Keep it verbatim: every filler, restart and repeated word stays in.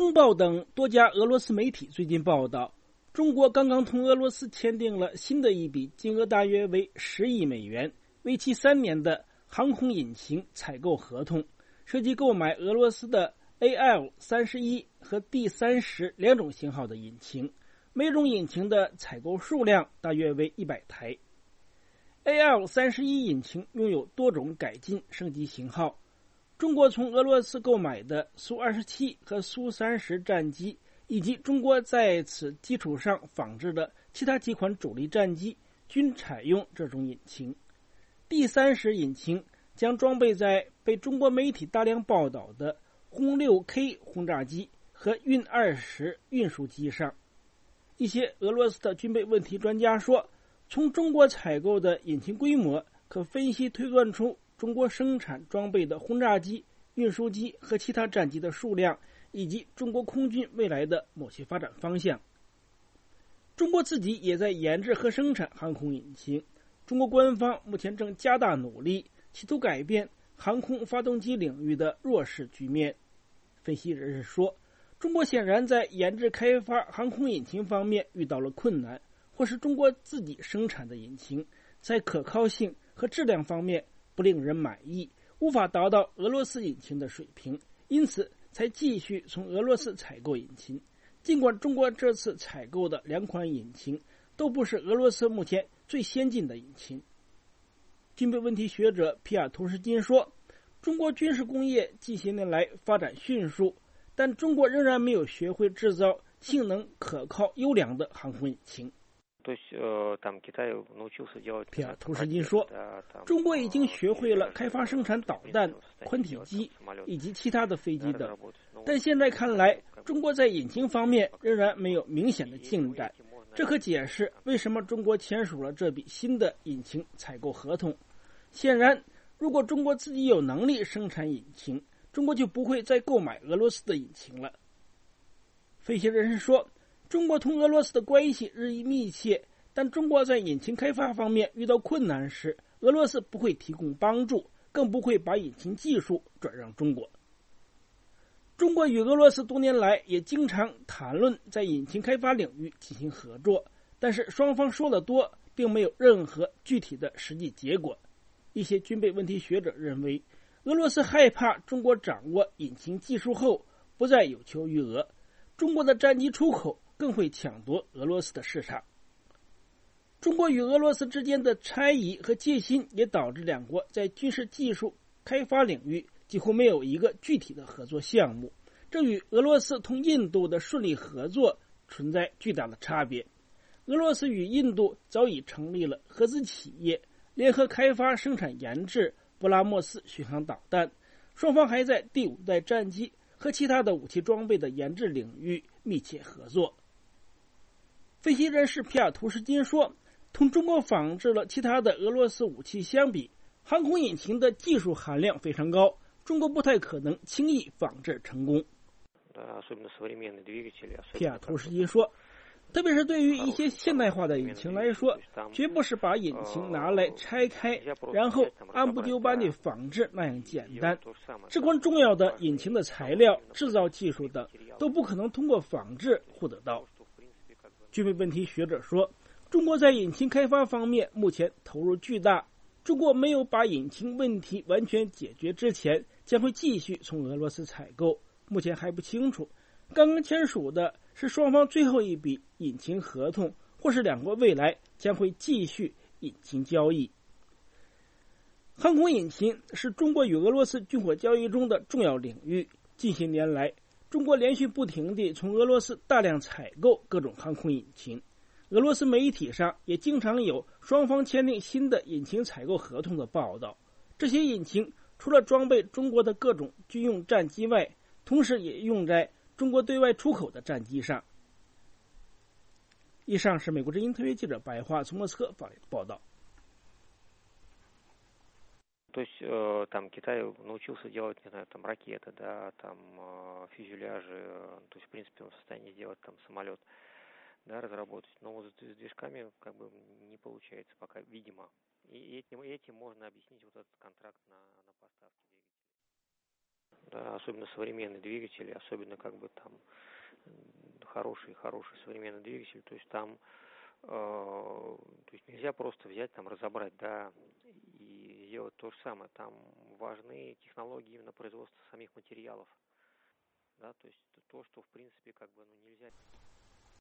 中报等多家俄罗斯媒体最近报道，中国刚刚同俄罗斯签订了新的一笔金额大约为十亿美元、为期三年的航空引擎采购合同，涉及购买俄罗斯的 A L 三十一 和 D 三十 两种型号的引擎，每种引擎的采购数量大约为一百台。A L 三十一 引擎拥有多种改进升级型号，中国从俄罗斯购买的苏二十七和苏三十战机，以及中国在此基础上仿制的其他几款主力战机，均采用这种引擎。D 三十 引擎将装备在被中国媒体大量报道的轰 六 K 轰炸机和运二十运输机上。一些俄罗斯的军备问题专家说，从中国采购的引擎规模可分析推断出中国生产装备的轰炸机、运输机和其他战机的数量，以及中国空军未来的某些发展方向。中国自己也在研制和生产航空引擎，中国官方目前正加大努力，企图改变航空发动机领域的弱势局面。分析人士说，中国显然在研制开发航空引擎方面遇到了困难，或是中国自己生产的引擎在可靠性和质量方面不令人满意，无法达到俄罗斯引擎的水平，因此才继续从俄罗斯采购引擎。尽管中国这次采购的两款引擎都不是俄罗斯目前最先进的引擎。军备问题学者皮亚图什金说，中国军事工业近些年来发展迅速，但中国仍然没有学会制造性能可靠优良的航空引擎。皮亚图什金说，中国已经学会了开发生产导弹、宽体机以及其他的飞机等，但现在看来，中国在引擎方面仍然没有明显的进展。这可解释为什么中国签署了这笔新的引擎采购合同。显然，如果中国自己有能力生产引擎，中国就不会再购买俄罗斯的引擎了。分析人士说，中国同俄罗斯的关系日益密切，但中国在引擎开发方面遇到困难时，俄罗斯不会提供帮助，更不会把引擎技术转让中国。中国与俄罗斯多年来也经常谈论在引擎开发领域进行合作，但是双方说得多，并没有任何具体的实际结果。一些军备问题学者认为，俄罗斯害怕中国掌握引擎技术后不再有求于俄，中国的战机出口更会抢夺俄罗斯的市场。中国与俄罗斯之间的猜疑和戒心也导致两国在军事技术开发领域几乎没有一个具体的合作项目，这与俄罗斯同印度的顺利合作存在巨大的差别。俄罗斯与印度早已成立了合资企业，联合开发生产研制布拉莫斯巡航导弹，双方还在第五代战机和其他的武器装备的研制领域密切合作。分析人士皮亚图什金说，同中国仿制了其他的俄罗斯武器相比，航空引擎的技术含量非常高，中国不太可能轻易仿制成功。皮亚图什金说，特别是对于一些现代化的引擎来说，绝不是把引擎拿来拆开，然后按部就班地仿制那样简单。至关重要的引擎的材料、制造技术等，都不可能通过仿制获得到。军备问题学者说，中国在引擎开发方面目前投入巨大，中国没有把引擎问题完全解决之前，将会继续从俄罗斯采购，目前还不清楚。刚刚签署的是双方最后一笔引擎合同，或是两国未来将会继续引擎交易。航空引擎是中国与俄罗斯军火交易中的重要领域。近些年来，中国连续不停地从俄罗斯大量采购各种航空引擎。俄罗斯媒体上也经常有双方签订新的引擎采购合同的报道。这些引擎除了装备中国的各种军用战机外，同时也用在中国对外出口的战机上。以上是美国之音特约记者白桦从莫斯科发来的报道。 То есть э, там Китай научился делать, не знаю, там ракеты, да, там э, фюзеляжи, э, то есть в принципе он в состоянии сделать там самолет, да, разработать. Но вот с движками как бы не получается пока, видимо. И этим, этим можно объяснить вот этот контракт на, на поставки. Да, особенно современные двигатели, особенно как бы там хороший, хороший современный двигатель, то есть там э, то есть нельзя просто взять там разобрать, да, и сделать то же самое. Там важны технологии именно производства самих материалов, да, то есть то, что в принципе как бы ну нельзя.